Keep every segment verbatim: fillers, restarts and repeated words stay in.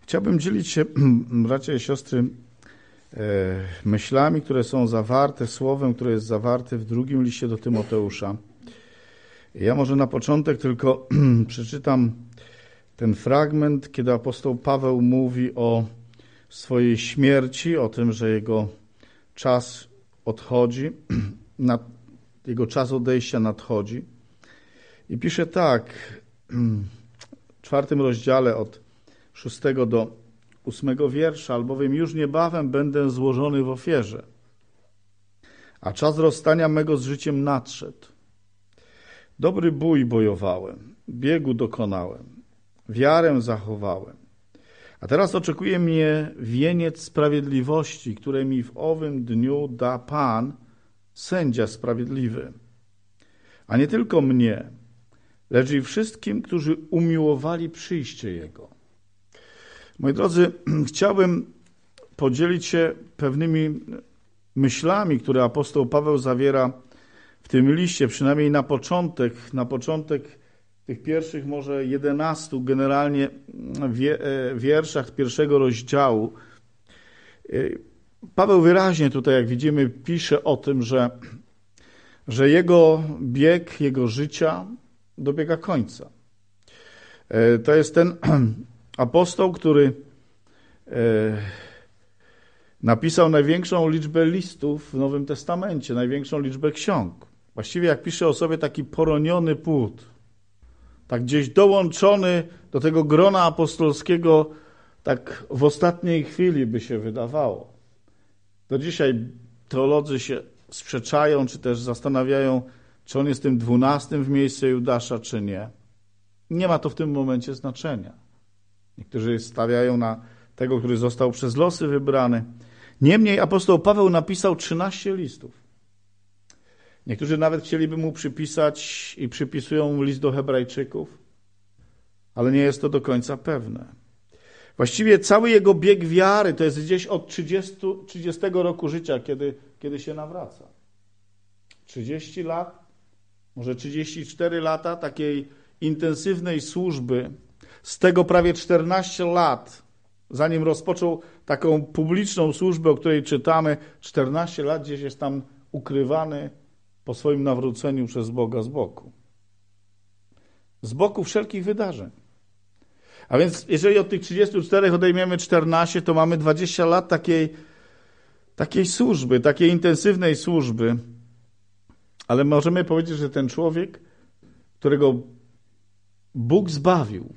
Chciałbym dzielić się, bracia i siostry, myślami, które są zawarte, słowem, które jest zawarte w drugim liście do Tymoteusza. Ja może na początek tylko przeczytam ten fragment, kiedy apostoł Paweł mówi o swojej śmierci, o tym, że jego czas odchodzi, jego czas odejścia nadchodzi. I pisze tak, w czwartym rozdziale od szóstego do ósmego wiersza, albowiem już niebawem będę złożony w ofierze, a czas rozstania mego z życiem nadszedł. Dobry bój bojowałem, biegu dokonałem, wiarę zachowałem. A teraz oczekuje mnie wieniec sprawiedliwości, który mi w owym dniu da Pan, sędzia sprawiedliwy. A nie tylko mnie, lecz i wszystkim, którzy umiłowali przyjście Jego. Moi drodzy, chciałbym podzielić się pewnymi myślami, które apostoł Paweł zawiera w tym liście, przynajmniej na początek, na początek tych pierwszych może jedenastu generalnie wierszach pierwszego rozdziału. Paweł wyraźnie tutaj, jak widzimy, pisze o tym, że, że jego bieg, jego życia dobiega końca. To jest ten apostoł, który napisał największą liczbę listów w Nowym Testamencie, największą liczbę ksiąg. Właściwie jak pisze o sobie taki poroniony płód, tak gdzieś dołączony do tego grona apostolskiego, tak w ostatniej chwili by się wydawało. Do dzisiaj teolodzy się sprzeczają, czy też zastanawiają, czy on jest tym dwunastym w miejscu Judasza, czy nie. Nie ma to w tym momencie znaczenia. Niektórzy stawiają na tego, który został przez losy wybrany. Niemniej apostoł Paweł napisał trzynaście listów. Niektórzy nawet chcieliby mu przypisać i przypisują list do Hebrajczyków, ale nie jest to do końca pewne. Właściwie cały jego bieg wiary to jest gdzieś od trzydziestego roku życia, kiedy, kiedy się nawraca. trzydzieści lat, może trzydzieści cztery lata takiej intensywnej służby, z tego prawie czternaście lat, zanim rozpoczął taką publiczną służbę, o której czytamy, czternaście lat gdzieś jest tam ukrywany po swoim nawróceniu przez Boga z boku. Z boku wszelkich wydarzeń. A więc jeżeli od tych trzydziestu czterech odejmiemy czternaście, to mamy dwadzieścia lat takiej, takiej służby, takiej intensywnej służby. Ale możemy powiedzieć, że ten człowiek, którego Bóg zbawił,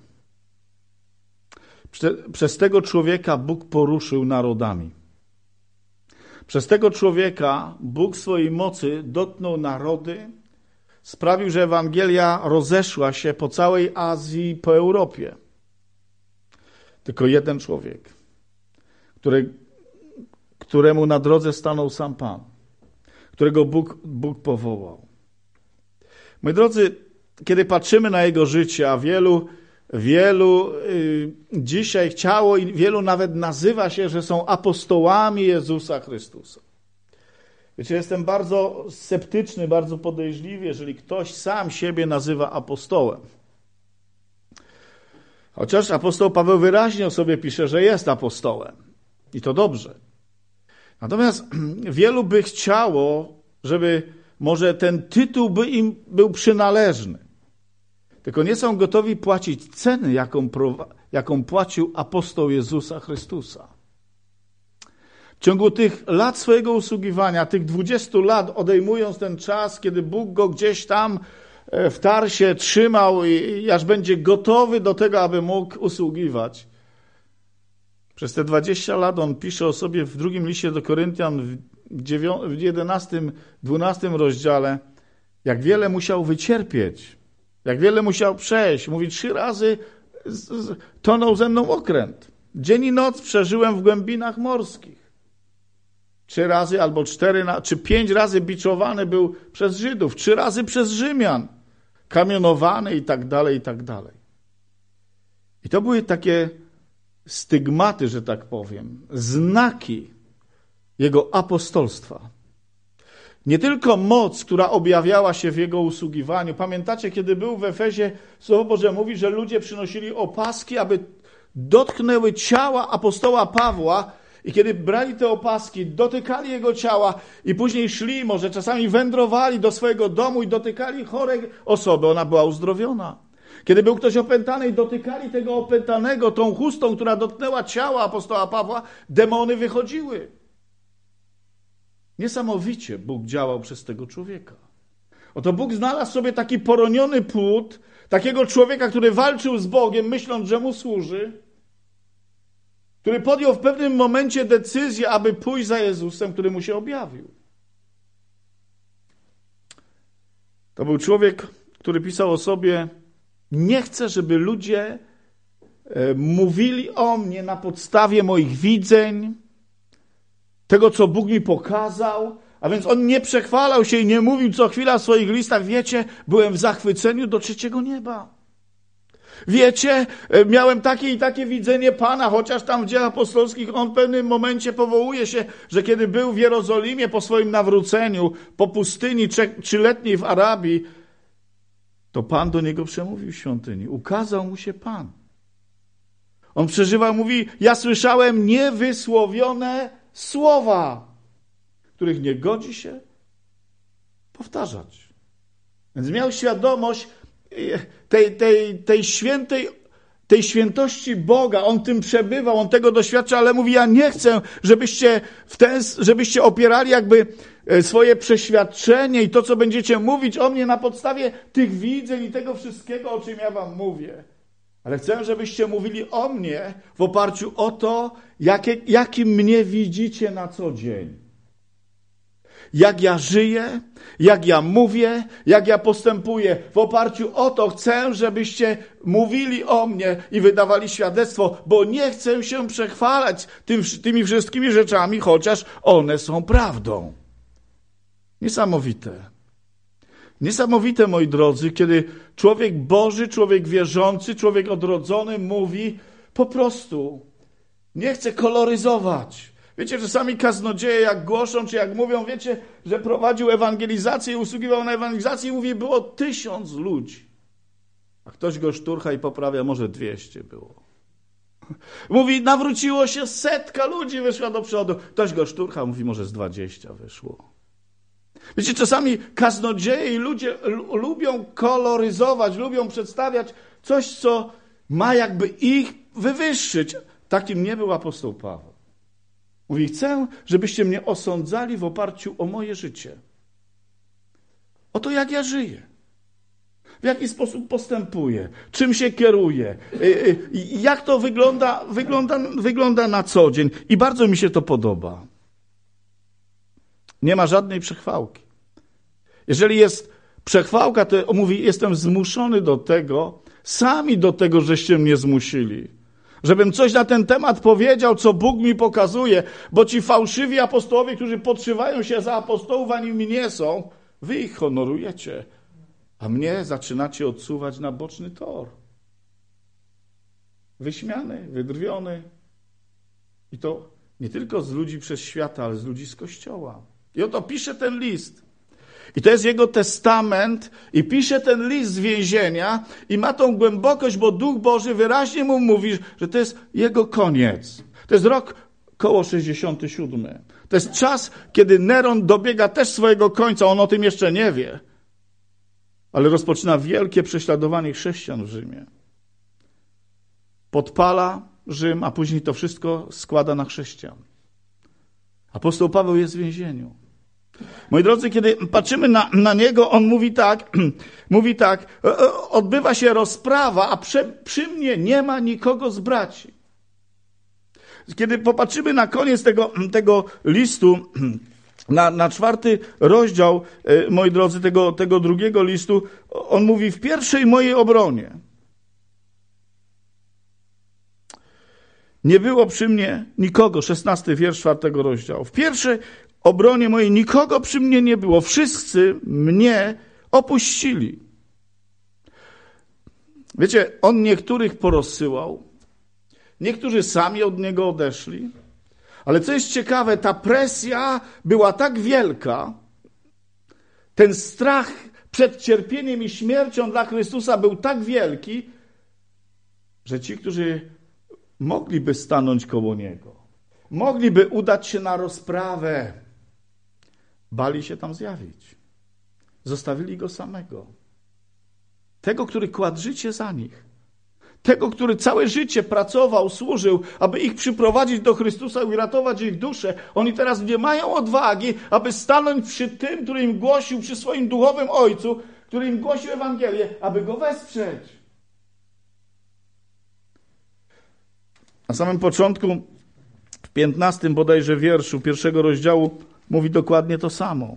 przez tego człowieka Bóg poruszył narodami. Przez tego człowieka Bóg swojej mocy dotknął narody, sprawił, że Ewangelia rozeszła się po całej Azji, po Europie. Tylko jeden człowiek, który, któremu na drodze stanął sam Pan, którego Bóg, Bóg powołał. Moi drodzy, kiedy patrzymy na jego życie, a wielu Wielu y, dzisiaj chciało i wielu nawet nazywa się, że są apostołami Jezusa Chrystusa. Wiecie, jestem bardzo sceptyczny, bardzo podejrzliwy, jeżeli ktoś sam siebie nazywa apostołem. Chociaż apostoł Paweł wyraźnie o sobie pisze, że jest apostołem. I to dobrze. Natomiast wielu by chciało, żeby może ten tytuł by im był przynależny. Tylko nie są gotowi płacić ceny, jaką, jaką płacił apostoł Jezusa Chrystusa. W ciągu tych lat swojego usługiwania, tych dwudziestu lat, odejmując ten czas, kiedy Bóg go gdzieś tam w Tarsie trzymał i aż będzie gotowy do tego, aby mógł usługiwać. Przez te dwadzieścia lat on pisze o sobie w drugim liście do Koryntian w jedenastym, dwunastym rozdziale, jak wiele musiał wycierpieć. Jak wiele musiał przejść. Mówi, trzy razy tonął ze mną okręt. Dzień i noc przeżyłem w głębinach morskich. Trzy razy albo cztery, czy pięć razy biczowany był przez Żydów. Trzy razy przez Rzymian. Kamionowany i tak dalej, i tak dalej. I to były takie stygmaty, że tak powiem. Znaki jego apostolstwa. Nie tylko moc, która objawiała się w jego usługiwaniu. Pamiętacie, kiedy był w Efezie, Słowo Boże mówi, że ludzie przynosili opaski, aby dotknęły ciała apostoła Pawła i kiedy brali te opaski, dotykali jego ciała i później szli, może czasami wędrowali do swojego domu i dotykali chorej osoby, ona była uzdrowiona. Kiedy był ktoś opętany i dotykali tego opętanego tą chustą, która dotknęła ciała apostoła Pawła, demony wychodziły. Niesamowicie Bóg działał przez tego człowieka. Oto Bóg znalazł sobie taki poroniony płód, takiego człowieka, który walczył z Bogiem, myśląc, że mu służy, który podjął w pewnym momencie decyzję, aby pójść za Jezusem, który mu się objawił. To był człowiek, który pisał o sobie: nie chcę, żeby ludzie mówili o mnie na podstawie moich widzeń, tego, co Bóg mi pokazał. A więc on nie przechwalał się i nie mówił co chwila w swoich listach: wiecie, byłem w zachwyceniu do trzeciego nieba. Wiecie, miałem takie i takie widzenie Pana, chociaż tam w Dziejach Apostolskich on w pewnym momencie powołuje się, że kiedy był w Jerozolimie po swoim nawróceniu, po pustyni trzyletniej w Arabii, to Pan do niego przemówił w świątyni. Ukazał mu się Pan. On przeżywał, mówi: ja słyszałem niewysłowione słowa, których nie godzi się powtarzać. Więc miał świadomość tej, tej, tej świętej, tej świętości Boga. On tym przebywał, on tego doświadcza, ale mówi: ja nie chcę, żebyście, w ten, żebyście opierali jakby swoje przeświadczenie i to, co będziecie mówić o mnie na podstawie tych widzeń i tego wszystkiego, o czym ja wam mówię. Ale chcę, żebyście mówili o mnie w oparciu o to, jakie, jakim mnie widzicie na co dzień. Jak ja żyję, jak ja mówię, jak ja postępuję. W oparciu o to chcę, żebyście mówili o mnie i wydawali świadectwo, bo nie chcę się przechwalać tym, tymi wszystkimi rzeczami, chociaż one są prawdą. Niesamowite. Niesamowite, moi drodzy, kiedy człowiek Boży, człowiek wierzący, człowiek odrodzony mówi po prostu: nie chcę koloryzować. Wiecie, czasami kaznodzieje jak głoszą, czy jak mówią, wiecie, że prowadził ewangelizację i usługiwał na ewangelizacji i mówi, było tysiąc ludzi. A ktoś go szturcha i poprawia, może dwieście było. Mówi, nawróciło się setka ludzi, wyszła do przodu. Ktoś go szturcha, mówi, może z dwadzieścia wyszło. Wiecie, czasami kaznodzieje i ludzie lubią koloryzować, lubią przedstawiać coś, co ma jakby ich wywyższyć. Takim nie był apostoł Paweł. Mówi, chcę, żebyście mnie osądzali w oparciu o moje życie. O to, jak ja żyję. W jaki sposób postępuję. Czym się kieruję. Jak to wygląda, wygląda, wygląda na co dzień. I bardzo mi się to podoba. Nie ma żadnej przechwałki. Jeżeli jest przechwałka, to mówi, jestem zmuszony do tego, sami do tego, żeście mnie zmusili. Żebym coś na ten temat powiedział, co Bóg mi pokazuje, bo ci fałszywi apostołowie, którzy podszywają się za apostołów, ani mi nie są, wy ich honorujecie, a mnie zaczynacie odsuwać na boczny tor. Wyśmiany, wydrwiony. I to nie tylko z ludzi przez świata, ale z ludzi z Kościoła. I oto pisze ten list. I to jest jego testament i pisze ten list z więzienia i ma tą głębokość, bo Duch Boży wyraźnie mu mówi, że to jest jego koniec. To jest rok koło sześćdziesiąty siódmy. To jest czas, kiedy Neron dobiega też swojego końca. On o tym jeszcze nie wie. Ale rozpoczyna wielkie prześladowanie chrześcijan w Rzymie. Podpala Rzym, a później to wszystko składa na chrześcijan. Apostoł Paweł jest w więzieniu. Moi drodzy, kiedy patrzymy na, na niego, on mówi tak, mówi tak, odbywa się rozprawa, a przy, przy mnie nie ma nikogo z braci. Kiedy popatrzymy na koniec tego, tego listu, na, na czwarty rozdział, moi drodzy, tego, tego drugiego listu, on mówi, w pierwszej mojej obronie nie było przy mnie nikogo, szesnasty wiersz czwartego rozdziału. W pierwszej obronie mojej nikogo przy mnie nie było. Wszyscy mnie opuścili. Wiecie, on niektórych porozsyłał, niektórzy sami od niego odeszli, ale co jest ciekawe, ta presja była tak wielka, ten strach przed cierpieniem i śmiercią dla Chrystusa był tak wielki, że ci, którzy mogliby stanąć koło niego. Mogliby udać się na rozprawę. Bali się tam zjawić. Zostawili go samego. Tego, który kładł życie za nich. Tego, który całe życie pracował, służył, aby ich przyprowadzić do Chrystusa i uratować ich duszę. Oni teraz nie mają odwagi, aby stanąć przy tym, który im głosił, przy swoim duchowym ojcu, który im głosił Ewangelię, aby go wesprzeć. Na samym początku, w piętnastym bodajże wierszu pierwszego rozdziału, mówi dokładnie to samo.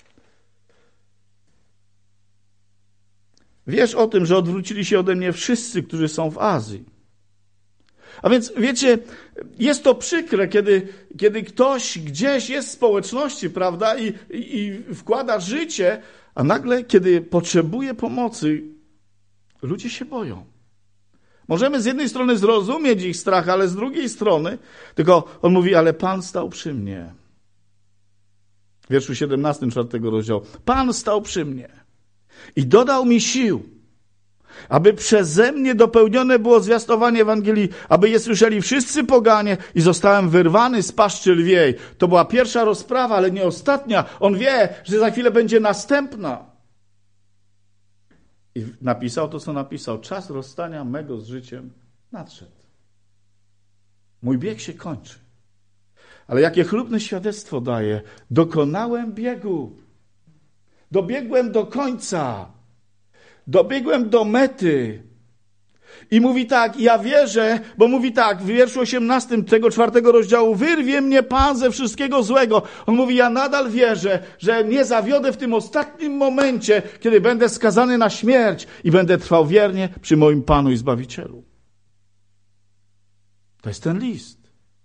Wiesz o tym, że odwrócili się ode mnie wszyscy, którzy są w Azji. A więc wiecie, jest to przykre, kiedy, kiedy ktoś gdzieś jest w społeczności, prawda, i, i, i wkłada życie, a nagle, kiedy potrzebuje pomocy, ludzie się boją. Możemy z jednej strony zrozumieć ich strach, ale z drugiej strony, tylko on mówi, ale Pan stał przy mnie. W wierszu siedemnastym, czwartego rozdziału. Pan stał przy mnie i dodał mi sił, aby przeze mnie dopełnione było zwiastowanie Ewangelii, aby je słyszeli wszyscy poganie i zostałem wyrwany z paszczy lwiej. To była pierwsza rozprawa, ale nie ostatnia. On wie, że za chwilę będzie następna. I napisał to, co napisał. Czas rozstania mego z życiem nadszedł. Mój bieg się kończy. Ale jakie chlubne świadectwo daje. Dokonałem biegu. Dobiegłem do końca. Dobiegłem do mety. I mówi tak, ja wierzę, bo mówi tak, w wierszu osiemnastym tego czwartego rozdziału, wyrwie mnie Pan ze wszystkiego złego. On mówi, ja nadal wierzę, że nie zawiodę w tym ostatnim momencie, kiedy będę skazany na śmierć i będę trwał wiernie przy moim Panu i Zbawicielu. To jest ten list.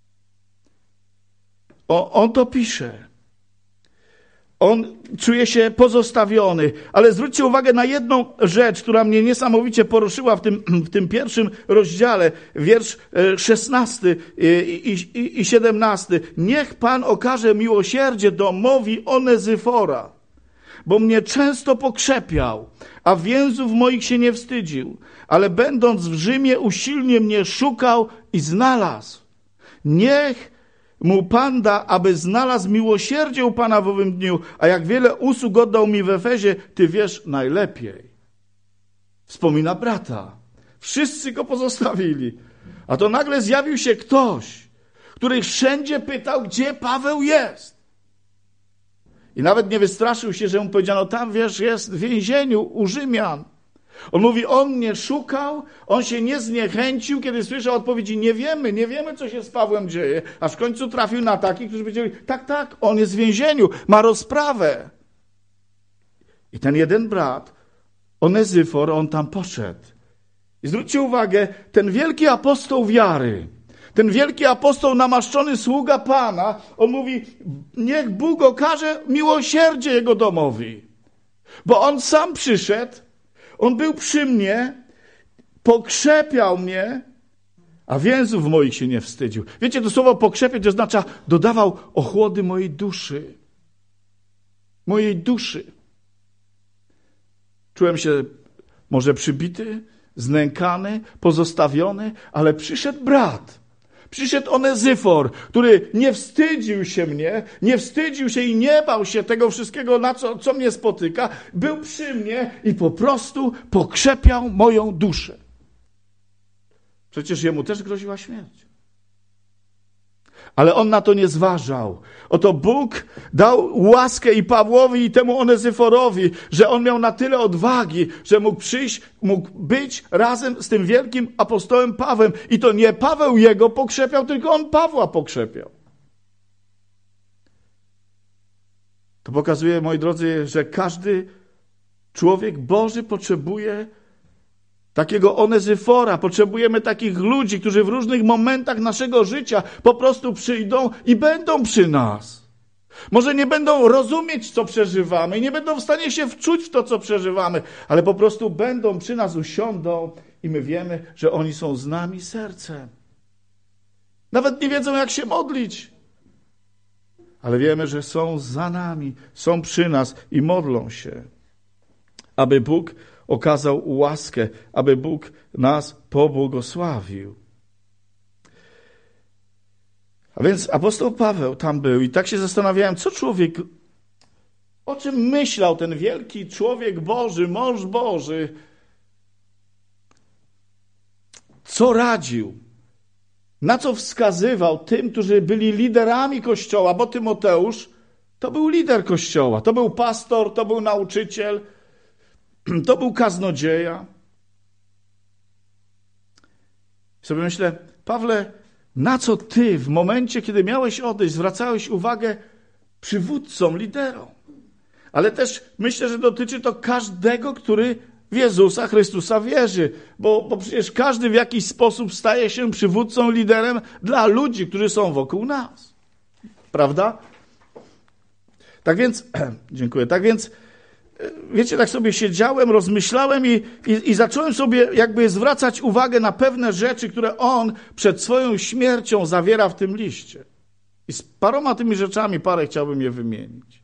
O, on to pisze. On czuje się pozostawiony, ale zwróćcie uwagę na jedną rzecz, która mnie niesamowicie poruszyła w tym, w tym pierwszym rozdziale, wiersz szesnasty i, i, i siedemnasty. Niech Pan okaże miłosierdzie domowi Onezyfora, bo mnie często pokrzepiał, a więzów moich się nie wstydził, ale będąc w Rzymie usilnie mnie szukał i znalazł. Niech mu Pan da, aby znalazł miłosierdzie u Pana w owym dniu, a jak wiele usług oddał mi w Efezie, ty wiesz najlepiej. Wspomina brata. Wszyscy go pozostawili. A to nagle zjawił się ktoś, który wszędzie pytał, gdzie Paweł jest. I nawet nie wystraszył się, że mu powiedziano, tam wiesz, jest w więzieniu u Rzymian. On mówi, on mnie szukał, on się nie zniechęcił, kiedy słyszał odpowiedzi, nie wiemy, nie wiemy, co się z Pawłem dzieje. Aż w końcu trafił na takich, którzy powiedzieli, tak, tak, on jest w więzieniu, ma rozprawę. I ten jeden brat, Onezyfor, on tam poszedł. I zwróćcie uwagę, ten wielki apostoł wiary, ten wielki apostoł, namaszczony sługa Pana, on mówi, niech Bóg okaże miłosierdzie jego domowi. Bo on sam przyszedł, on był przy mnie, pokrzepiał mnie, a więzów moich się nie wstydził. Wiecie, to słowo pokrzepiać oznacza dodawał ochłody mojej duszy. Mojej duszy. Czułem się może przybity, znękany, pozostawiony, ale przyszedł brat. Przyszedł Onezyfor, który nie wstydził się mnie, nie wstydził się i nie bał się tego wszystkiego, na co, co mnie spotyka. Był przy mnie i po prostu pokrzepiał moją duszę. Przecież jemu też groziła śmierć. Ale on na to nie zważał. Oto Bóg dał łaskę i Pawłowi, i temu Onezyforowi, że on miał na tyle odwagi, że mógł przyjść, mógł być razem z tym wielkim apostołem Pawłem. I to nie Paweł jego pokrzepiał, tylko on Pawła pokrzepiał. To pokazuje, moi drodzy, że każdy człowiek Boży potrzebuje takiego Onezyfora. Potrzebujemy takich ludzi, którzy w różnych momentach naszego życia po prostu przyjdą i będą przy nas. Może nie będą rozumieć, co przeżywamy i nie będą w stanie się wczuć w to, co przeżywamy, ale po prostu będą przy nas, usiądą i my wiemy, że oni są z nami sercem. Nawet nie wiedzą, jak się modlić, ale wiemy, że są za nami, są przy nas i modlą się, aby Bóg okazał łaskę, aby Bóg nas pobłogosławił. A więc apostoł Paweł tam był i tak się zastanawiałem, co człowiek, o czym myślał ten wielki człowiek Boży, mąż Boży, co radził, na co wskazywał tym, którzy byli liderami Kościoła, bo Tymoteusz to był lider Kościoła, to był pastor, to był nauczyciel, to był kaznodzieja. I sobie myślę, Pawle, na co ty w momencie, kiedy miałeś odejść, zwracałeś uwagę przywódcom, liderom? Ale też myślę, że dotyczy to każdego, który w Jezusa Chrystusa wierzy, bo, bo przecież każdy w jakiś sposób staje się przywódcą, liderem dla ludzi, którzy są wokół nas. Prawda? Tak więc, dziękuję, tak więc, wiecie, tak sobie siedziałem, rozmyślałem i, i, i zacząłem sobie jakby zwracać uwagę na pewne rzeczy, które on przed swoją śmiercią zawiera w tym liście. I z paroma tymi rzeczami parę chciałbym je wymienić.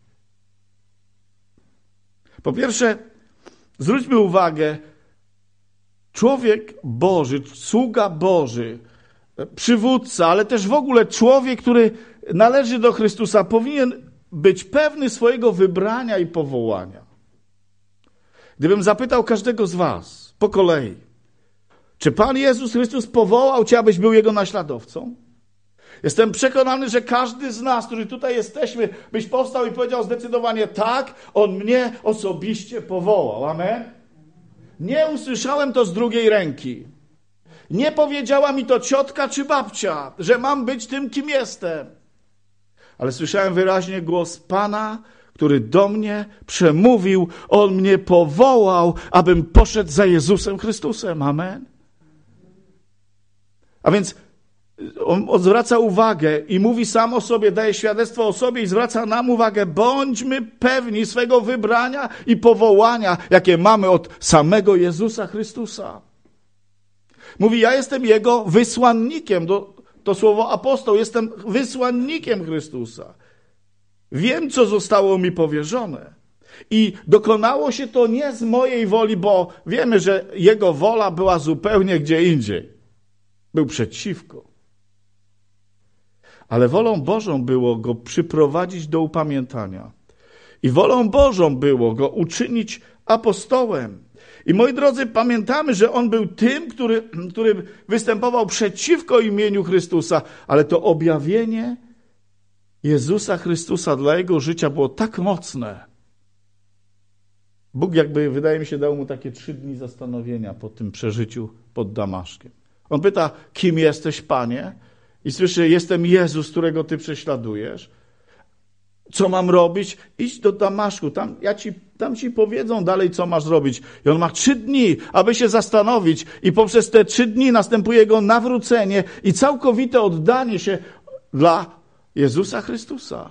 Po pierwsze, zwróćmy uwagę, człowiek Boży, sługa Boży, przywódca, ale też w ogóle człowiek, który należy do Chrystusa, powinien być pewny swojego wybrania i powołania. Gdybym zapytał każdego z was po kolei, czy Pan Jezus Chrystus powołał cię, abyś był Jego naśladowcą? Jestem przekonany, że każdy z nas, którzy tutaj jesteśmy, byś powstał i powiedział zdecydowanie tak, On mnie osobiście powołał. Amen? Nie usłyszałem to z drugiej ręki. Nie powiedziała mi to ciotka czy babcia, że mam być tym, kim jestem. Ale słyszałem wyraźnie głos Pana, który do mnie przemówił. On mnie powołał, abym poszedł za Jezusem Chrystusem. Amen? A więc on zwraca uwagę i mówi sam o sobie, daje świadectwo o sobie i zwraca nam uwagę. Bądźmy pewni swego wybrania i powołania, jakie mamy od samego Jezusa Chrystusa. Mówi, ja jestem Jego wysłannikiem. Do, to słowo apostoł, jestem wysłannikiem Chrystusa. Wiem, co zostało mi powierzone. I dokonało się to nie z mojej woli, bo wiemy, że Jego wola była zupełnie gdzie indziej. Był przeciwko. Ale wolą Bożą było Go przyprowadzić do upamiętania. I wolą Bożą było Go uczynić apostołem. I moi drodzy, pamiętamy, że On był tym, który, który występował przeciwko imieniu Chrystusa, ale to objawienie Jezusa Chrystusa dla Jego życia było tak mocne. Bóg jakby, wydaje mi się, dał mu takie trzy dni zastanowienia po tym przeżyciu pod Damaszkiem. On pyta, kim jesteś, Panie? I słyszy, jestem Jezus, którego Ty prześladujesz. Co mam robić? Idź do Damaszku, tam, ja ci, tam ci powiedzą dalej, co masz robić. I on ma trzy dni, aby się zastanowić i poprzez te trzy dni następuje jego nawrócenie i całkowite oddanie się dla Jezusa Chrystusa.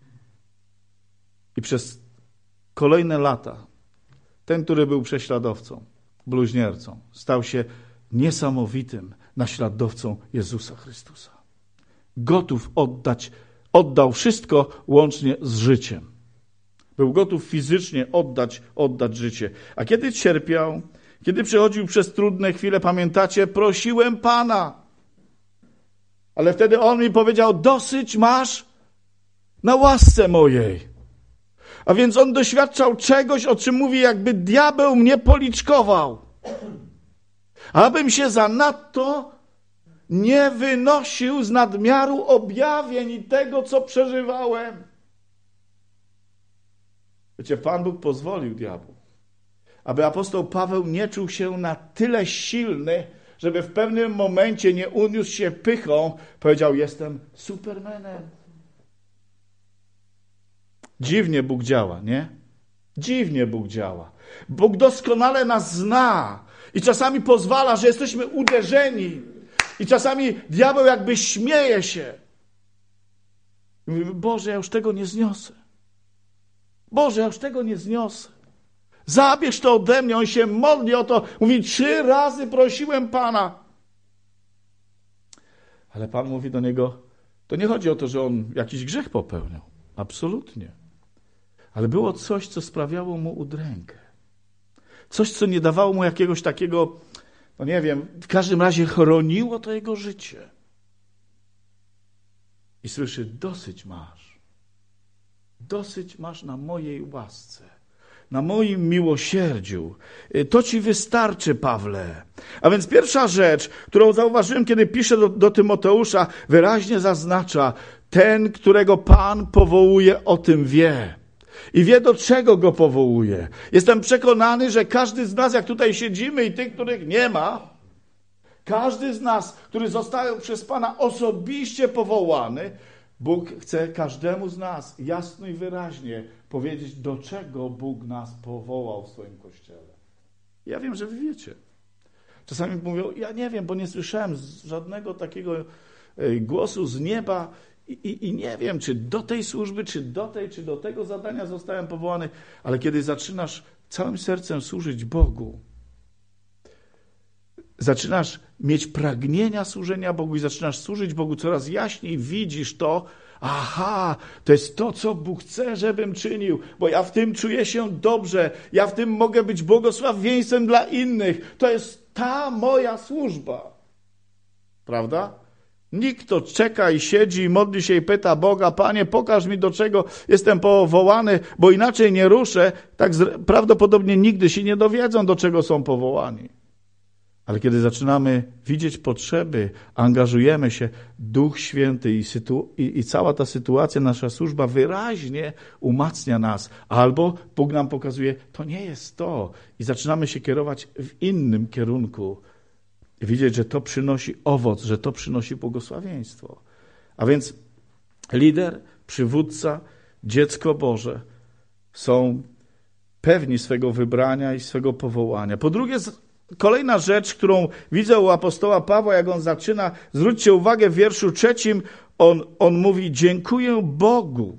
I przez kolejne lata ten, który był prześladowcą, bluźniercą, stał się niesamowitym naśladowcą Jezusa Chrystusa. Gotów oddać, oddał wszystko łącznie z życiem. Był gotów fizycznie oddać, oddać życie. A kiedy cierpiał, kiedy przechodził przez trudne chwile, pamiętacie, prosiłem Pana. Ale wtedy On mi powiedział, dosyć masz na łasce mojej. A więc On doświadczał czegoś, o czym mówi, jakby diabeł mnie policzkował. Abym się zanadto nie wynosił z nadmiaru objawień i tego, co przeżywałem. Wiecie, Pan Bóg pozwolił diabłu, aby apostoł Paweł nie czuł się na tyle silny, żeby w pewnym momencie nie uniósł się pychą, powiedział, jestem supermanem. Dziwnie Bóg działa, nie? Dziwnie Bóg działa. Bóg doskonale nas zna i czasami pozwala, że jesteśmy uderzeni i czasami diabeł jakby śmieje się. I mówimy, Boże, ja już tego nie zniosę. Boże, ja już tego nie zniosę. Zabierz to ode mnie. On się modli o to. Mówi, trzy razy prosiłem Pana. Ale Pan mówi do niego, to nie chodzi o to, że on jakiś grzech popełniał. Absolutnie. Ale było coś, co sprawiało mu udrękę. Coś, co nie dawało mu jakiegoś takiego, no nie wiem, w każdym razie chroniło to jego życie. i słyszy: dosyć masz. Dosyć masz na mojej łasce, na moim miłosierdziu. To ci wystarczy, Pawle. A więc pierwsza rzecz, którą zauważyłem, kiedy piszę do, do Tymoteusza, wyraźnie zaznacza: ten, którego Pan powołuje, o tym wie. I wie, do czego go powołuje. Jestem przekonany, że każdy z nas, jak tutaj siedzimy i tych, których nie ma, każdy z nas, który został przez Pana osobiście powołany, Bóg chce każdemu z nas jasno i wyraźnie powiedzieć, do czego Bóg nas powołał w swoim Kościele. Ja wiem, że wy wiecie. Czasami mówią: ja nie wiem, bo nie słyszałem żadnego takiego głosu z nieba i, i, i nie wiem, czy do tej służby, czy do tej, czy do tego zadania zostałem powołany. Ale kiedy zaczynasz całym sercem służyć Bogu, zaczynasz mieć pragnienia służenia Bogu i zaczynasz służyć Bogu coraz jaśniej, widzisz to: aha, to jest to, co Bóg chce, żebym czynił, bo ja w tym czuję się dobrze, ja w tym mogę być błogosławieństwem dla innych. To jest ta moja służba. Prawda? Nikt, kto czeka i siedzi i modli się i pyta Boga: Panie, pokaż mi, do czego jestem powołany, bo inaczej nie ruszę, tak prawdopodobnie nigdy się nie dowiedzą, do czego są powołani. Ale kiedy zaczynamy widzieć potrzeby, angażujemy się, Duch Święty i, sytu- i, i cała ta sytuacja, nasza służba wyraźnie umacnia nas. Albo Bóg nam pokazuje: to nie jest to. I zaczynamy się kierować w innym kierunku. I widzieć, że to przynosi owoc, że to przynosi błogosławieństwo. A więc lider, przywódca, dziecko Boże są pewni swego wybrania i swego powołania. Po drugie, kolejna rzecz, którą widzę u apostoła Pawła, jak on zaczyna, zwróćcie uwagę, w wierszu trzecim on, on mówi: dziękuję Bogu.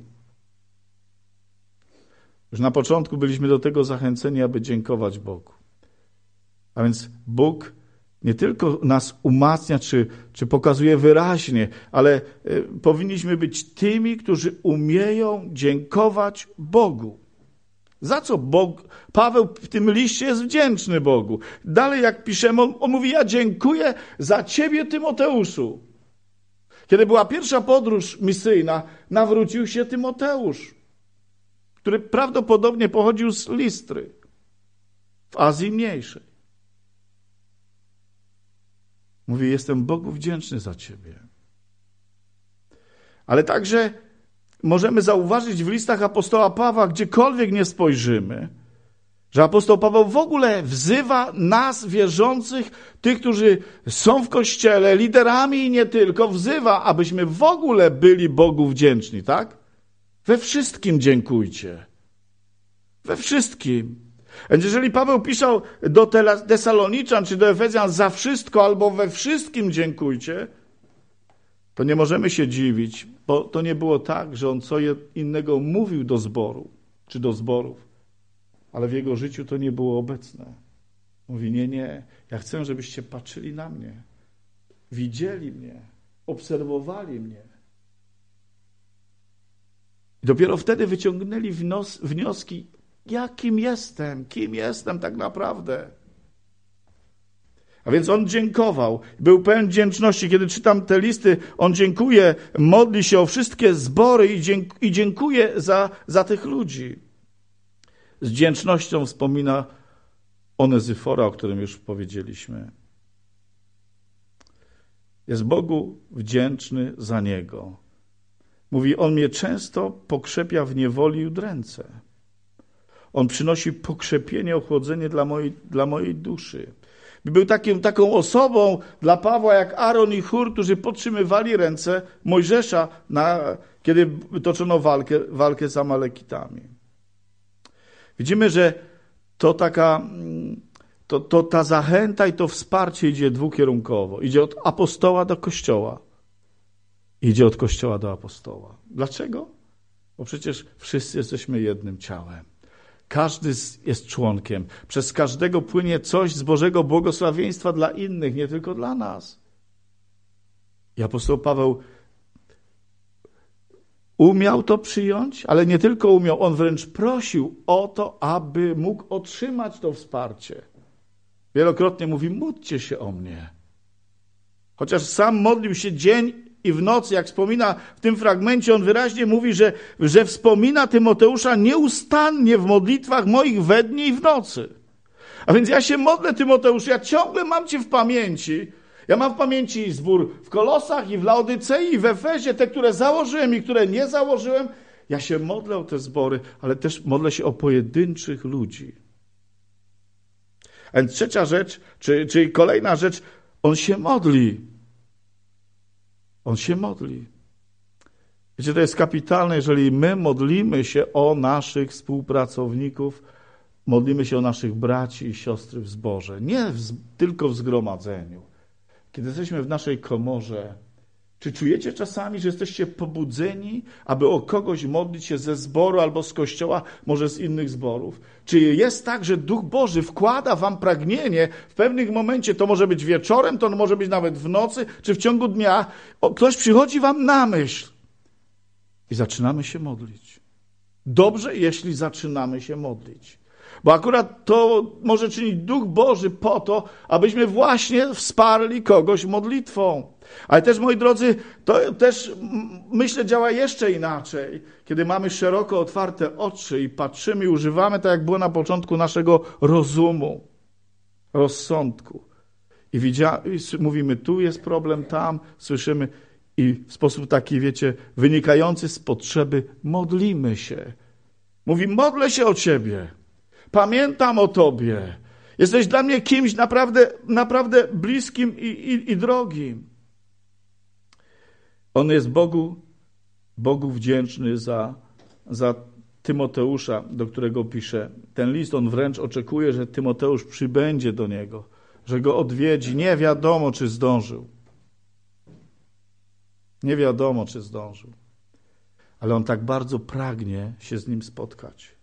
Już na początku byliśmy do tego zachęceni, aby dziękować Bogu. A więc Bóg nie tylko nas umacnia, czy, czy pokazuje wyraźnie, ale y, powinniśmy być tymi, którzy umieją dziękować Bogu. Za co Bóg, Paweł w tym liście jest wdzięczny Bogu. Dalej jak piszemy, on, on mówi: ja dziękuję za ciebie, Tymoteuszu. Kiedy była pierwsza podróż misyjna, nawrócił się Tymoteusz, który prawdopodobnie pochodził z Listry, w Azji Mniejszej. Mówi: jestem Bogu wdzięczny za ciebie. Ale także możemy zauważyć w listach apostoła Pawła, gdziekolwiek nie spojrzymy, że apostoł Paweł w ogóle wzywa nas, wierzących, tych, którzy są w Kościele, liderami i nie tylko, wzywa, abyśmy w ogóle byli Bogu wdzięczni, tak? We wszystkim dziękujcie. We wszystkim. Więc jeżeli Paweł pisał do Tesaloniczan czy do Efezjan: za wszystko albo we wszystkim dziękujcie, to nie możemy się dziwić, bo to nie było tak, że on co innego mówił do zboru czy do zborów, ale w jego życiu to nie było obecne. Mówi: nie, nie, ja chcę, żebyście patrzyli na mnie, widzieli mnie, obserwowali mnie. I dopiero wtedy wyciągnęli wnos, wnioski, jakim jestem, kim jestem tak naprawdę. A więc on dziękował, był pełen wdzięczności. Kiedy czytam te listy, on dziękuje, modli się o wszystkie zbory i, dzięk, i dziękuje za, za tych ludzi. Z wdzięcznością wspomina Onezyfora, o którym już powiedzieliśmy. Jest Bogu wdzięczny za niego. Mówi: on mnie często pokrzepia w niewoli i udręce. On przynosi pokrzepienie, ochłodzenie dla mojej, dla mojej duszy. Był takim, taką osobą dla Pawła jak Aaron i Hur, którzy podtrzymywali ręce Mojżesza, na, kiedy toczono walkę, walkę z Amalekitami. Widzimy, że to taka, to, to ta zachęta i to wsparcie idzie dwukierunkowo. Idzie od apostoła do kościoła. Idzie od kościoła do apostoła. Dlaczego? Bo przecież wszyscy jesteśmy jednym ciałem. Każdy jest członkiem. Przez każdego płynie coś z Bożego błogosławieństwa dla innych, nie tylko dla nas. I apostoł Paweł umiał to przyjąć, ale nie tylko umiał, on wręcz prosił o to, aby mógł otrzymać to wsparcie. Wielokrotnie mówi: módlcie się o mnie. Chociaż sam modlił się dzień i w nocy. Jak wspomina w tym fragmencie, on wyraźnie mówi, że, że wspomina Tymoteusza nieustannie w modlitwach moich we dnie i w nocy. A więc ja się modlę, Tymoteusz, ja ciągle mam Cię w pamięci. Ja mam w pamięci zbór w Kolosach i w Laodycei i w Efezie, te, które założyłem i które nie założyłem. Ja się modlę o te zbory, ale też modlę się o pojedynczych ludzi. A więc trzecia rzecz, czy, czyli kolejna rzecz, on się modli. On się modli. Wiecie, to jest kapitalne, jeżeli my modlimy się o naszych współpracowników, modlimy się o naszych braci i siostry w zborze. Nie w, tylko w zgromadzeniu. Kiedy jesteśmy w naszej komorze, czy czujecie czasami, że jesteście pobudzeni, aby o kogoś modlić się ze zboru albo z kościoła, może z innych zborów? Czy jest tak, że Duch Boży wkłada wam pragnienie w pewnym momencie, to może być wieczorem, to może być nawet w nocy, czy w ciągu dnia, ktoś przychodzi wam na myśl i zaczynamy się modlić. Dobrze, jeśli zaczynamy się modlić. Bo akurat to może czynić Duch Boży po to, abyśmy właśnie wsparli kogoś modlitwą. Ale też, moi drodzy, to też myślę działa jeszcze inaczej. Kiedy mamy szeroko otwarte oczy i patrzymy i używamy, tak jak było na początku, naszego rozumu, rozsądku. I, widzia, i mówimy, tu jest problem, tam, słyszymy i w sposób taki, wiecie, wynikający z potrzeby modlimy się. Mówi, modlę się o Ciebie. Pamiętam o Tobie. Jesteś dla mnie kimś naprawdę, naprawdę bliskim i, i, i drogim. On jest Bogu, Bogu wdzięczny za, za Tymoteusza, do którego pisze ten list. On wręcz oczekuje, że Tymoteusz przybędzie do niego, że go odwiedzi. Nie wiadomo, czy zdążył. Nie wiadomo, czy zdążył. Ale on tak bardzo pragnie się z nim spotkać.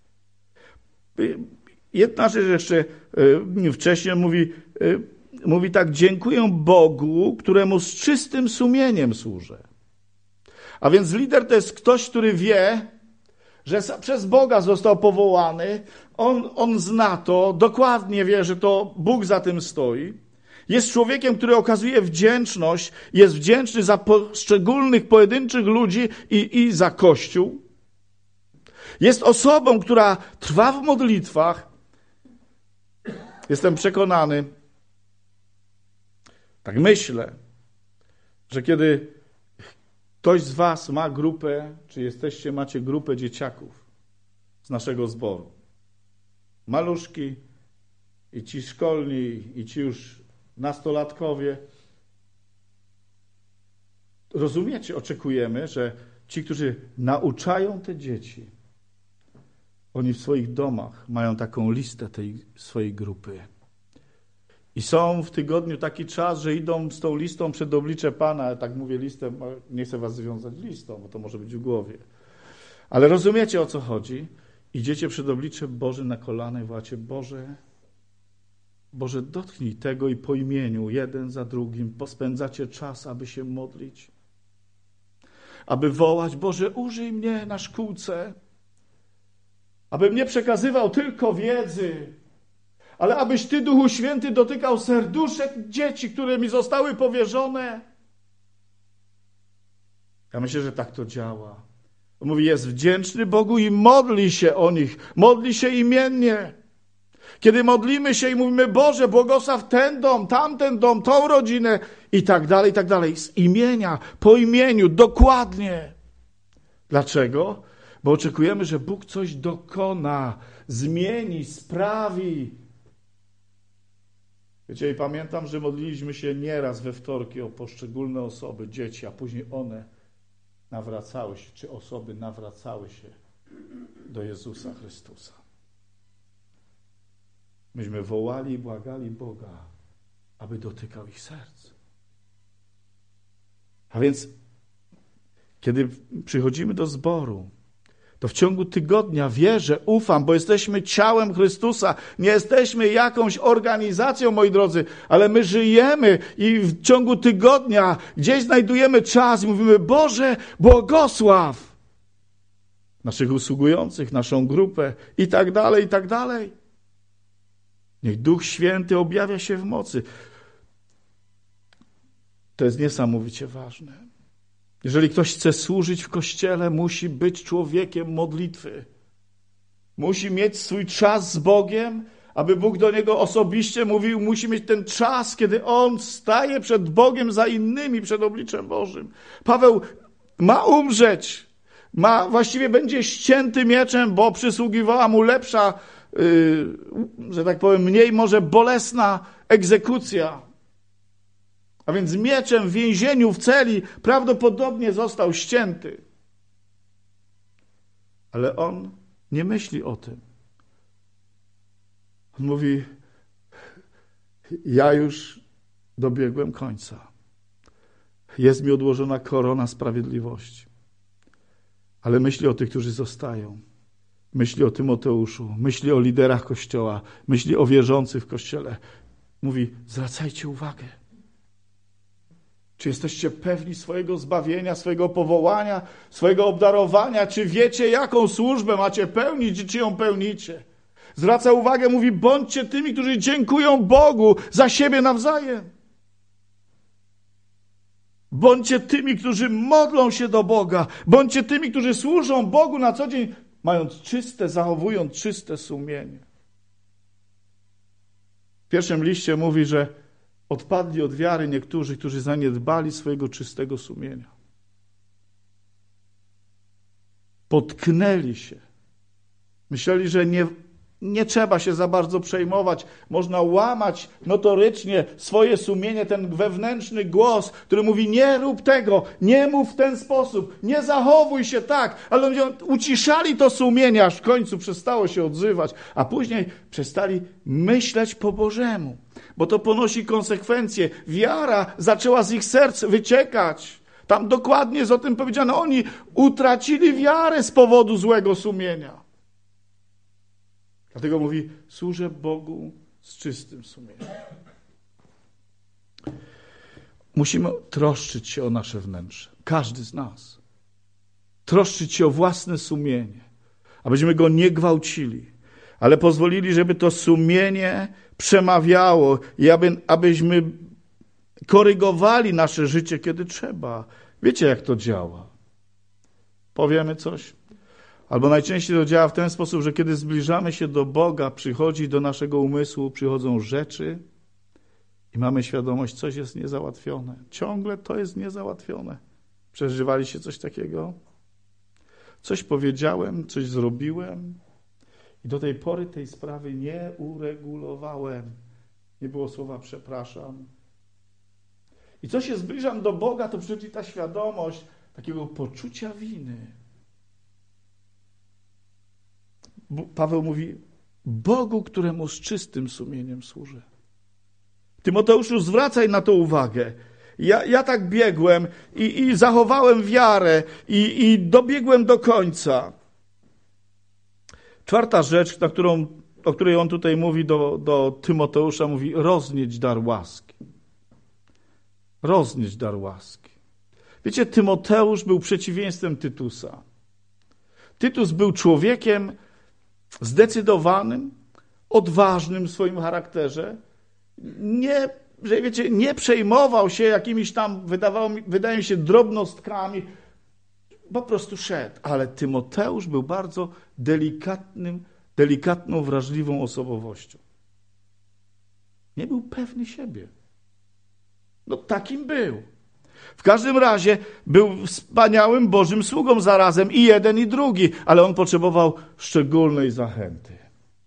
Jedna rzecz jeszcze wcześniej mówi, mówi tak, dziękuję Bogu, któremu z czystym sumieniem służę. A więc lider to jest ktoś, który wie, że przez Boga został powołany, on, on zna to, dokładnie wie, że to Bóg za tym stoi. Jest człowiekiem, który okazuje wdzięczność, jest wdzięczny za poszczególnych, pojedynczych ludzi i, i za Kościół. Jest osobą, która trwa w modlitwach. Jestem przekonany, tak myślę, że kiedy ktoś z was ma grupę, czy jesteście, macie grupę dzieciaków z naszego zboru, maluszki i ci szkolni, i ci już nastolatkowie, rozumiecie, oczekujemy, że ci, którzy nauczają te dzieci, oni w swoich domach mają taką listę tej swojej grupy. I są w tygodniu taki czas, że idą z tą listą przed oblicze Pana. Ja tak mówię listę, nie chcę was związać listą, bo to może być w głowie. Ale rozumiecie, o co chodzi? Idziecie przed oblicze Boże na kolana i wołacie, Boże, Boże, dotknij tego i po imieniu, jeden za drugim, pospędzacie czas, aby się modlić. Aby wołać, Boże, użyj mnie na szkółce, abym nie przekazywał tylko wiedzy, ale abyś Ty, Duchu Święty, dotykał serduszek dzieci, które mi zostały powierzone. Ja myślę, że tak to działa. On mówi, jest wdzięczny Bogu i modli się o nich. Modli się imiennie. Kiedy modlimy się i mówimy, Boże, błogosław ten dom, tamten dom, tą rodzinę i tak dalej, i tak dalej. Z imienia, po imieniu, dokładnie. Dlaczego? Bo oczekujemy, że Bóg coś dokona, zmieni, sprawi. Wiecie, i pamiętam, że modliliśmy się nieraz we wtorki o poszczególne osoby, dzieci, a później one nawracały się, czy osoby nawracały się do Jezusa Chrystusa. Myśmy wołali i błagali Boga, aby dotykał ich serc. A więc, kiedy przychodzimy do zboru, to w ciągu tygodnia wierzę, ufam, bo jesteśmy ciałem Chrystusa. Nie jesteśmy jakąś organizacją, moi drodzy, ale my żyjemy i w ciągu tygodnia gdzieś znajdujemy czas i mówimy, Boże, błogosław naszych usługujących, naszą grupę i tak dalej, i tak dalej. Niech Duch Święty objawia się w mocy. To jest niesamowicie ważne. Jeżeli ktoś chce służyć w Kościele, musi być człowiekiem modlitwy. Musi mieć swój czas z Bogiem, aby Bóg do niego osobiście mówił. Musi mieć ten czas, kiedy on staje przed Bogiem za innymi, przed obliczem Bożym. Paweł ma umrzeć. Ma, właściwie będzie ścięty mieczem, bo przysługiwała mu lepsza, yy, że tak powiem, mniej może bolesna egzekucja. A więc mieczem w więzieniu, w celi prawdopodobnie został ścięty. Ale on nie myśli o tym. On mówi, ja już dobiegłem końca. Jest mi odłożona korona sprawiedliwości. Ale myśli o tych, którzy zostają. Myśli o Tymoteuszu, myśli o liderach Kościoła, myśli o wierzących w Kościele. Mówi, zwracajcie uwagę. Czy jesteście pewni swojego zbawienia, swojego powołania, swojego obdarowania? Czy wiecie, jaką służbę macie pełnić i czy ją pełnicie? Zwraca uwagę, mówi, bądźcie tymi, którzy dziękują Bogu za siebie nawzajem. Bądźcie tymi, którzy modlą się do Boga. Bądźcie tymi, którzy służą Bogu na co dzień, mając czyste, zachowując czyste sumienie. W pierwszym liście mówi, że odpadli od wiary niektórzy, którzy zaniedbali swojego czystego sumienia. Potknęli się. Myśleli, że nie, nie trzeba się za bardzo przejmować. Można łamać notorycznie swoje sumienie, ten wewnętrzny głos, który mówi, nie rób tego, nie mów w ten sposób, nie zachowuj się tak. Ale oni uciszali to sumienie, aż w końcu przestało się odzywać, a później przestali myśleć po Bożemu. Bo to ponosi konsekwencje. Wiara zaczęła z ich serc wyciekać. Tam dokładnie jest o tym powiedziane. Oni utracili wiarę z powodu złego sumienia. Dlatego mówi, służę Bogu z czystym sumieniem. Musimy troszczyć się o nasze wnętrze. Każdy z nas. Troszczyć się o własne sumienie. Abyśmy go nie gwałcili, ale pozwolili, żeby to sumienie przemawiało i aby, abyśmy korygowali nasze życie, kiedy trzeba. Wiecie, jak to działa? Powiemy coś? Albo najczęściej to działa w ten sposób, że kiedy zbliżamy się do Boga, przychodzi do naszego umysłu, przychodzą rzeczy i mamy świadomość, coś jest niezałatwione. Ciągle to jest niezałatwione. Przeżywaliście coś takiego? Coś powiedziałem, coś zrobiłem i do tej pory tej sprawy nie uregulowałem. Nie było słowa przepraszam. I co się zbliżam do Boga, to przychodzi ta świadomość takiego poczucia winy. Paweł mówi, Bogu, któremu z czystym sumieniem służę. Tymoteuszu, zwracaj na to uwagę. Ja, ja tak biegłem i, i zachowałem wiarę i, i dobiegłem do końca. Czwarta rzecz, na którą, o której on tutaj mówi do, do Tymoteusza, mówi roznieść dar łaski. Roznieść dar łaski. Wiecie, Tymoteusz był przeciwieństwem Tytusa. Tytus był człowiekiem zdecydowanym, odważnym w swoim charakterze. Nie, że wiecie, nie przejmował się jakimiś tam, wydawało mi, wydaje mi się, drobnostkami. Po prostu szedł. Ale Tymoteusz był bardzo delikatnym, delikatną, wrażliwą osobowością. Nie był pewny siebie. No takim był. W każdym razie był wspaniałym Bożym sługą zarazem i jeden i drugi, ale on potrzebował szczególnej zachęty.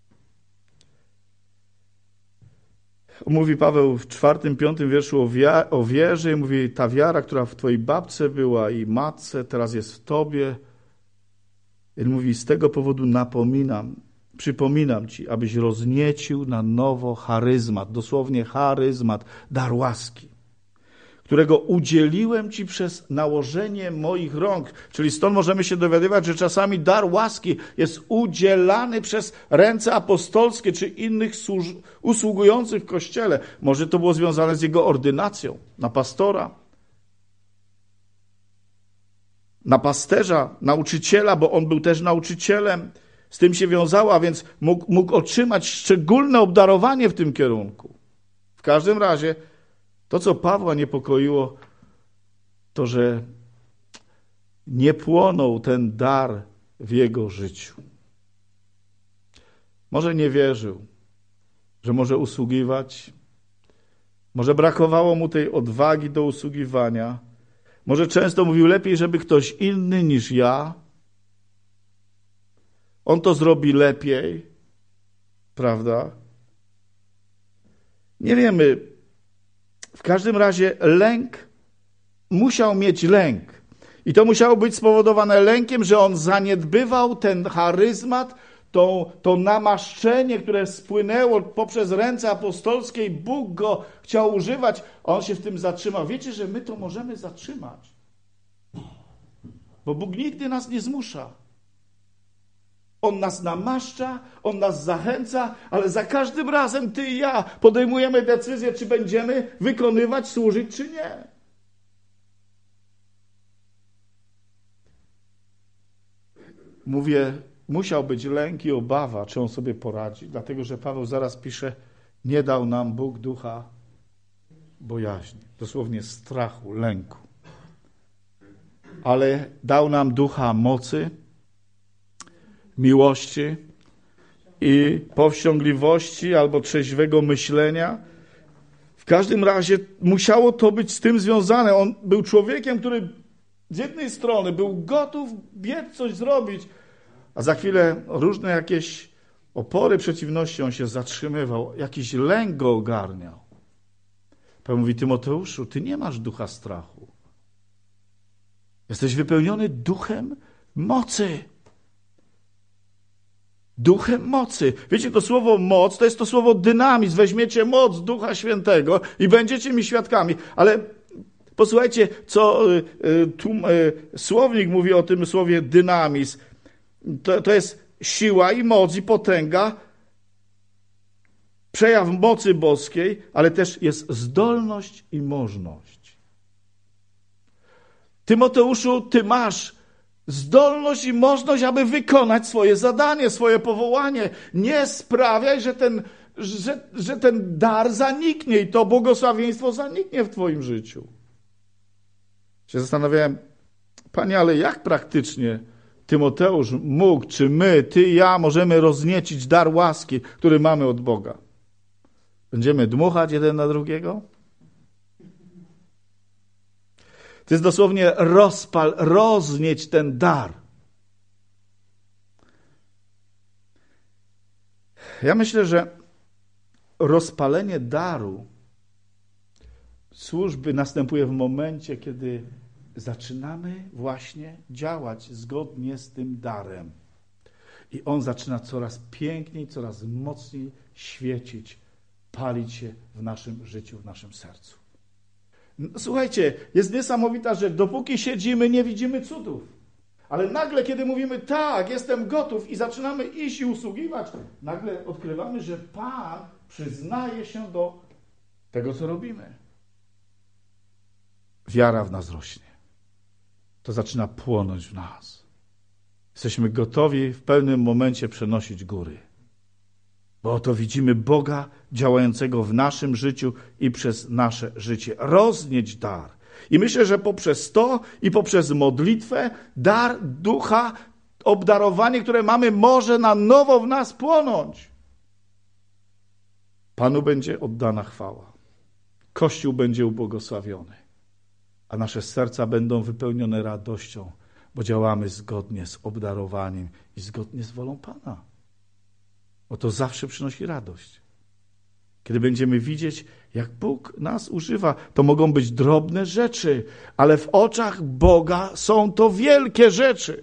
Mówi Paweł w czwartym, piątym wierszu o, wia- o wierze, mówi, ta wiara, która w twojej babce była i matce, teraz jest w tobie. I mówi, z tego powodu napominam, przypominam ci, abyś rozniecił na nowo charyzmat, dosłownie charyzmat, dar łaski, którego udzieliłem ci przez nałożenie moich rąk. Czyli stąd możemy się dowiadywać, że czasami dar łaski jest udzielany przez ręce apostolskie czy innych służ- usługujących w Kościele. Może to było związane z jego ordynacją na pastora, na pasterza, nauczyciela, bo on był też nauczycielem. Z tym się wiązało, a więc mógł, mógł otrzymać szczególne obdarowanie w tym kierunku. W każdym razie to, co Pawła niepokoiło, to, że nie płonął ten dar w jego życiu. Może nie wierzył, że może usługiwać. Może brakowało mu tej odwagi do usługiwania. Może często mówił, lepiej, żeby ktoś inny niż ja. On to zrobi lepiej. Prawda? Nie wiemy. W każdym razie lęk, musiał mieć lęk. I to musiało być spowodowane lękiem, że on zaniedbywał ten charyzmat, to, to namaszczenie, które spłynęło poprzez ręce apostolskie i Bóg go chciał używać. On się w tym zatrzymał. Wiecie, że my to możemy zatrzymać. Bo Bóg nigdy nas nie zmusza. On nas namaszcza, On nas zachęca, ale za każdym razem ty i ja podejmujemy decyzję, czy będziemy wykonywać, służyć, czy nie. Mówię, musiał być lęk i obawa, czy on sobie poradzi, dlatego że Paweł zaraz pisze, nie dał nam Bóg ducha bojaźni, dosłownie strachu, lęku, ale dał nam ducha mocy, miłości i powściągliwości albo trzeźwego myślenia. W każdym razie musiało to być z tym związane. On był człowiekiem, który z jednej strony był gotów biec coś zrobić, a za chwilę różne jakieś opory, przeciwności, on się zatrzymywał, jakiś lęk go ogarniał. Paweł mówi, Tymoteuszu, ty nie masz ducha strachu. Jesteś wypełniony duchem mocy. Duchem mocy. Wiecie, to słowo moc to jest to słowo dynamizm. Weźmiecie moc Ducha Świętego i będziecie mi świadkami. Ale posłuchajcie, co y, y, tu, y, słownik mówi o tym słowie dynamizm. To, to jest siła i moc i potęga, przejaw mocy boskiej, ale też jest zdolność i możność. Tymoteuszu, ty masz zdolność i możliwość, aby wykonać swoje zadanie, swoje powołanie. Nie sprawiaj, że ten, że, że ten dar zaniknie i to błogosławieństwo zaniknie w twoim życiu. Się zastanawiałem, Panie, ale jak praktycznie Tymoteusz mógł, czy my, ty i ja możemy rozniecić dar łaski, który mamy od Boga? Będziemy dmuchać jeden na drugiego? To jest dosłownie rozpal, roznieć ten dar. Ja myślę, że rozpalenie daru służby następuje w momencie, kiedy zaczynamy właśnie działać zgodnie z tym darem. I on zaczyna coraz piękniej, coraz mocniej świecić, palić się w naszym życiu, w naszym sercu. Słuchajcie, jest niesamowita rzecz. Dopóki siedzimy, nie widzimy cudów. Ale nagle, kiedy mówimy, tak, jestem gotów i zaczynamy iść i usługiwać, nagle odkrywamy, że Pan przyznaje się do tego, co robimy. Wiara w nas rośnie. To zaczyna płonąć w nas. Jesteśmy gotowi w pewnym momencie przenosić góry. Bo oto widzimy Boga działającego w naszym życiu i przez nasze życie. Roznieść dar. I myślę, że poprzez to i poprzez modlitwę dar ducha, obdarowanie, które mamy, może na nowo w nas płonąć. Panu będzie oddana chwała. Kościół będzie ubłogosławiony. A nasze serca będą wypełnione radością, bo działamy zgodnie z obdarowaniem i zgodnie z wolą Pana. Bo to zawsze przynosi radość. Kiedy będziemy widzieć, jak Bóg nas używa, to mogą być drobne rzeczy, ale w oczach Boga są to wielkie rzeczy.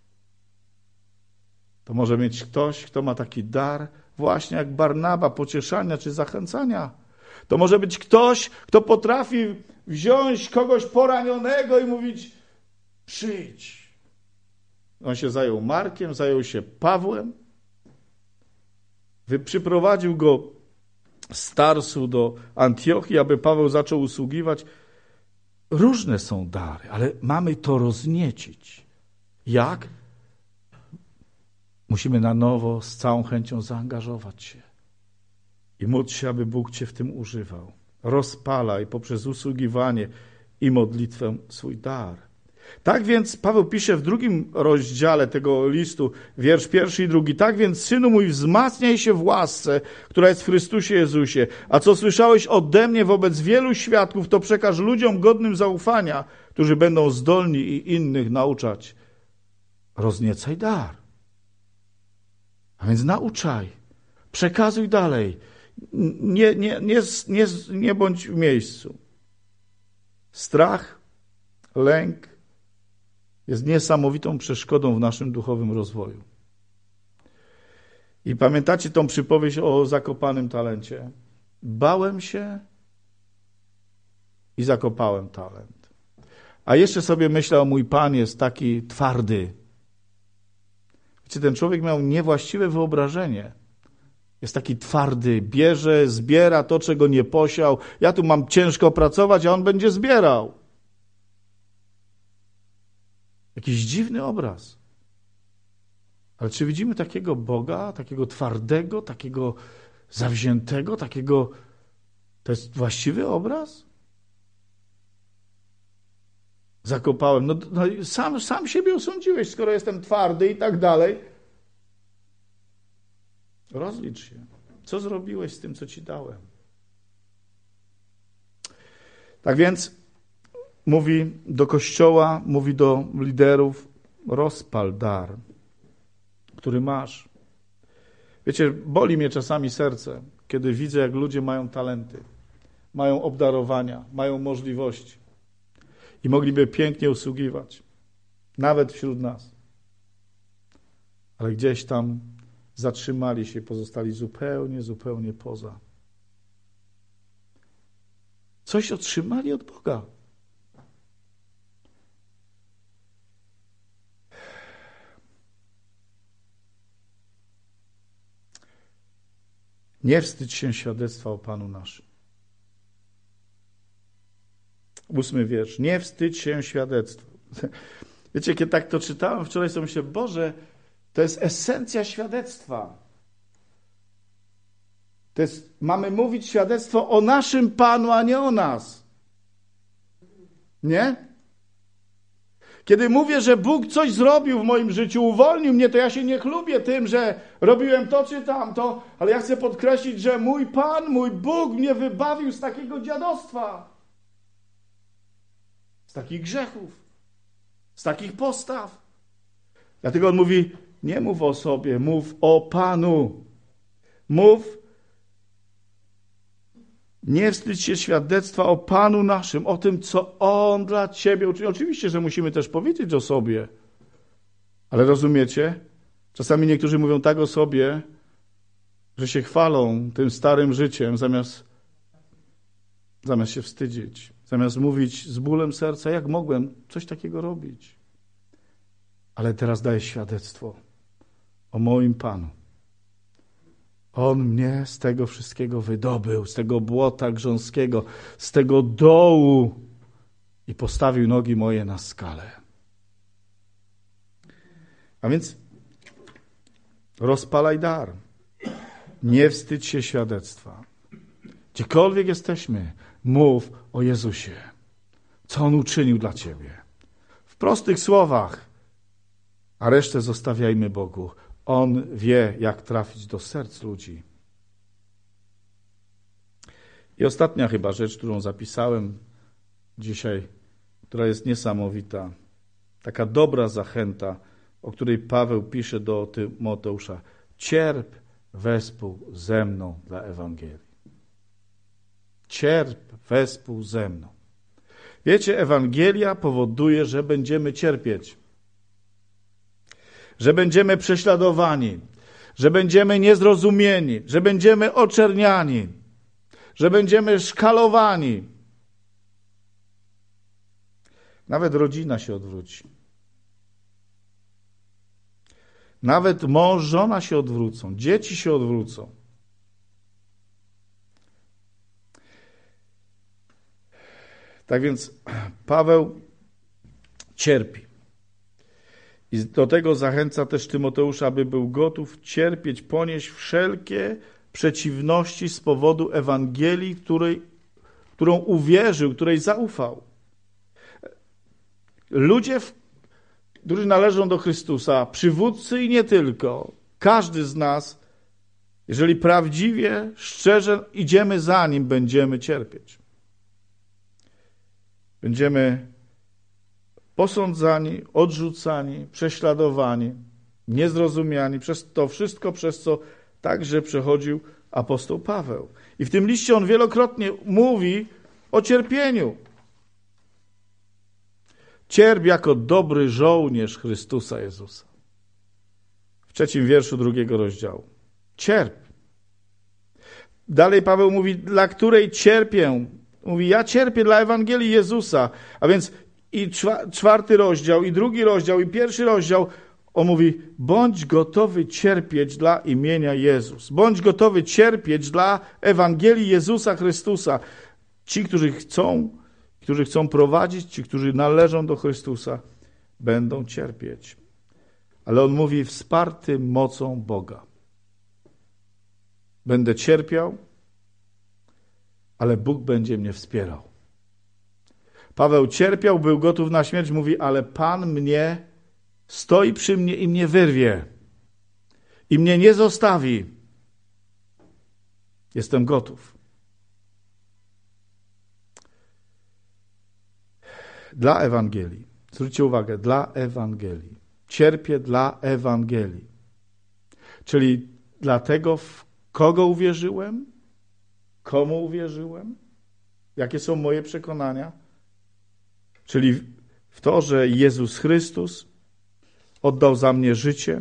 To może mieć ktoś, kto ma taki dar, właśnie jak Barnaba, pocieszania czy zachęcania. To może być ktoś, kto potrafi wziąć kogoś poranionego i mówić, przyjdź. On się zajął Markiem, zajął się Pawłem. Przyprowadził go z Tarsu do Antiochii, aby Paweł zaczął usługiwać. Różne są dary, ale mamy to rozniecić. Jak? Musimy na nowo z całą chęcią zaangażować się i módl się, aby Bóg cię w tym używał. Rozpalaj poprzez usługiwanie i modlitwę swój dar. Tak więc Paweł pisze w drugim rozdziale tego listu, wiersz pierwszy i drugi. Tak więc, synu mój, wzmacniaj się w łasce, która jest w Chrystusie Jezusie. A co słyszałeś ode mnie wobec wielu świadków, to przekaż ludziom godnym zaufania, którzy będą zdolni i innych nauczać. Rozniecaj dar. A więc nauczaj. Przekazuj dalej. Nie, nie, nie, nie, nie bądź w miejscu. Strach, lęk jest niesamowitą przeszkodą w naszym duchowym rozwoju. I pamiętacie tą przypowieść o zakopanym talencie? Bałem się i zakopałem talent. A jeszcze sobie myślał, mój Pan jest taki twardy. Wiecie, ten człowiek miał niewłaściwe wyobrażenie. Jest taki twardy, bierze, zbiera to, czego nie posiał. Ja tu mam ciężko pracować, a on będzie zbierał. Jakiś dziwny obraz. Ale czy widzimy takiego Boga, takiego twardego, takiego zawziętego, takiego... To jest właściwy obraz? Zakopałem. No, no sam, sam siebie osądziłeś, skoro jestem twardy i tak dalej. Rozlicz się. Co zrobiłeś z tym, co ci dałem? Tak więc mówi do Kościoła, mówi do liderów, rozpal dar, który masz. Wiecie, boli mnie czasami serce, kiedy widzę, jak ludzie mają talenty, mają obdarowania, mają możliwości i mogliby pięknie usługiwać, nawet wśród nas. Ale gdzieś tam zatrzymali się, pozostali zupełnie, zupełnie poza. Coś otrzymali od Boga. Nie wstydź się świadectwa o Panu naszym. Ósmy wiersz. Nie wstydź się świadectwa. Wiecie, kiedy tak to czytałem wczoraj, sobie myślę, Boże, to jest esencja świadectwa. To jest, mamy mówić świadectwo o naszym Panu, a nie o nas. Nie? Kiedy mówię, że Bóg coś zrobił w moim życiu, uwolnił mnie, to ja się nie chlubię tym, że robiłem to czy tamto, ale ja chcę podkreślić, że mój Pan, mój Bóg mnie wybawił z takiego dziadostwa, z takich grzechów, z takich postaw. Dlatego on mówi, nie mów o sobie, mów o Panu. Mów, nie wstydź się świadectwa o Panu naszym, o tym, co On dla ciebie uczynił. Oczywiście, że musimy też powiedzieć o sobie. Ale rozumiecie? Czasami niektórzy mówią tak o sobie, że się chwalą tym starym życiem, zamiast, zamiast się wstydzić. Zamiast mówić z bólem serca, jak mogłem coś takiego robić. Ale teraz daję świadectwo o moim Panu. On mnie z tego wszystkiego wydobył, z tego błota grząskiego, z tego dołu i postawił nogi moje na skalę. A więc rozpalaj dar. Nie wstydź się świadectwa. Gdziekolwiek jesteśmy, mów o Jezusie. Co On uczynił dla ciebie. W prostych słowach, a resztę zostawiajmy Bogu. On wie, jak trafić do serc ludzi. I ostatnia chyba rzecz, którą zapisałem dzisiaj, która jest niesamowita. Taka dobra zachęta, o której Paweł pisze do Tymoteusza. Cierp wespół ze mną dla Ewangelii. Cierp wespół ze mną. Wiecie, Ewangelia powoduje, że będziemy cierpieć. Że będziemy prześladowani, że będziemy niezrozumieni, że będziemy oczerniani, że będziemy szkalowani. Nawet rodzina się odwróci. Nawet mąż, żona się odwrócą, dzieci się odwrócą. Tak więc Paweł cierpi. I do tego zachęca też Tymoteusza, aby był gotów cierpieć, ponieść wszelkie przeciwności z powodu Ewangelii, której, którą uwierzył, której zaufał. ludzie, którzy należą do Chrystusa, przywódcy i nie tylko, każdy z nas, jeżeli prawdziwie, szczerze idziemy za Nim, będziemy cierpieć. Będziemy posądzani, odrzucani, prześladowani, niezrozumiani przez to wszystko, przez co także przechodził apostoł Paweł. I w tym liście on wielokrotnie mówi o cierpieniu. Cierp jako dobry żołnierz Chrystusa Jezusa. W trzecim wierszu drugiego rozdziału. Cierp. Dalej Paweł mówi, dla której cierpię. Mówi, ja cierpię dla Ewangelii Jezusa. A więc i czwarty rozdział, i drugi rozdział, i pierwszy rozdział, on mówi, bądź gotowy cierpieć dla imienia Jezus. Bądź gotowy cierpieć dla Ewangelii Jezusa Chrystusa. Ci, którzy chcą, którzy chcą prowadzić, ci, którzy należą do Chrystusa, będą cierpieć. Ale on mówi, wsparty mocą Boga. Będę cierpiał, ale Bóg będzie mnie wspierał. Paweł cierpiał, był gotów na śmierć, mówi, ale Pan mnie stoi przy mnie i mnie wyrwie. I mnie nie zostawi. Jestem gotów. Dla Ewangelii. Zwróćcie uwagę, dla Ewangelii. Cierpię dla Ewangelii. Czyli dlatego, w kogo uwierzyłem, komu uwierzyłem, jakie są moje przekonania. Czyli w to, że Jezus Chrystus oddał za mnie życie,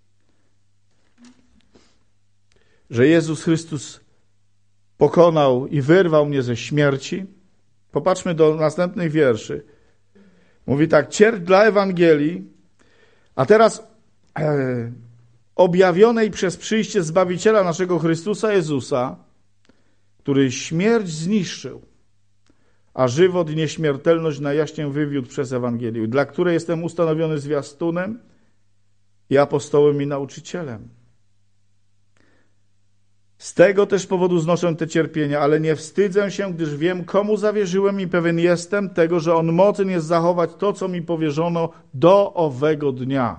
że Jezus Chrystus pokonał i wyrwał mnie ze śmierci. Popatrzmy do następnych wierszy. Mówi tak, cierp dla Ewangelii, a teraz e, objawionej przez przyjście Zbawiciela naszego Chrystusa Jezusa, który śmierć zniszczył, a żywot i nieśmiertelność na jaśnie wywiódł przez Ewangelię, dla której jestem ustanowiony zwiastunem i apostołem i nauczycielem. Z tego też powodu znoszę te cierpienia, ale nie wstydzę się, gdyż wiem, komu zawierzyłem i pewien jestem tego, że On mocen jest zachować to, co mi powierzono do owego dnia.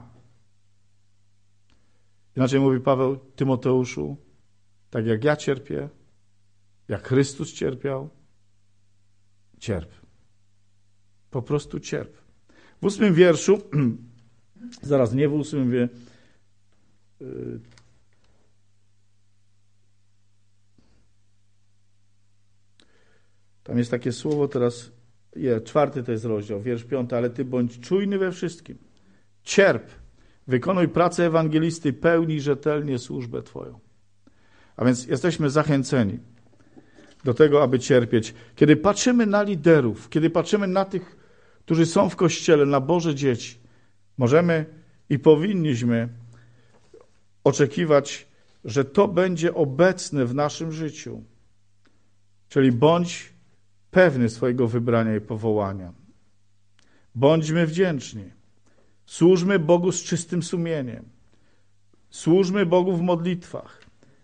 Inaczej mówi Paweł Tymoteuszu, tak jak ja cierpię, jak Chrystus cierpiał, cierp. Po prostu cierp. W ósmym wierszu, zaraz nie w ósmym wie, yy, tam jest takie słowo teraz, je, czwarty to jest rozdział, wiersz piąty, ale ty bądź czujny we wszystkim. Cierp, wykonuj pracę ewangelisty, pełnij rzetelnie służbę twoją. A więc jesteśmy zachęceni do tego, aby cierpieć. Kiedy patrzymy na liderów, kiedy patrzymy na tych, którzy są w Kościele, na Boże dzieci, możemy i powinniśmy oczekiwać, że to będzie obecne w naszym życiu. Czyli bądź pewny swojego wybrania i powołania. Bądźmy wdzięczni. Służmy Bogu z czystym sumieniem. Służmy Bogu w modlitwach.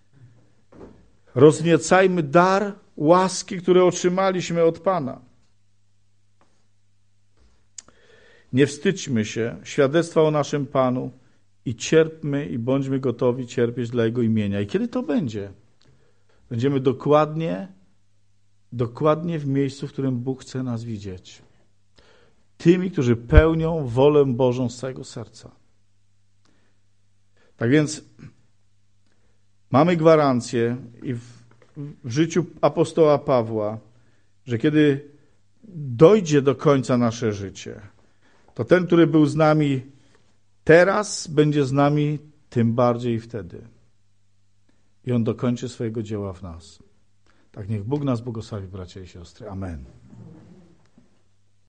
Rozniecajmy dar łaski, które otrzymaliśmy od Pana. Nie wstydźmy się świadectwa o naszym Panu i cierpmy i bądźmy gotowi cierpieć dla Jego imienia. I kiedy to będzie? Będziemy dokładnie, dokładnie w miejscu, w którym Bóg chce nas widzieć. Tymi, którzy pełnią wolę Bożą z całego serca. Tak więc mamy gwarancję i w, w życiu apostoła Pawła, że kiedy dojdzie do końca nasze życie, to ten, który był z nami teraz, będzie z nami tym bardziej wtedy. I on dokończy swojego dzieła w nas. Tak niech Bóg nas błogosławi, bracia i siostry. Amen.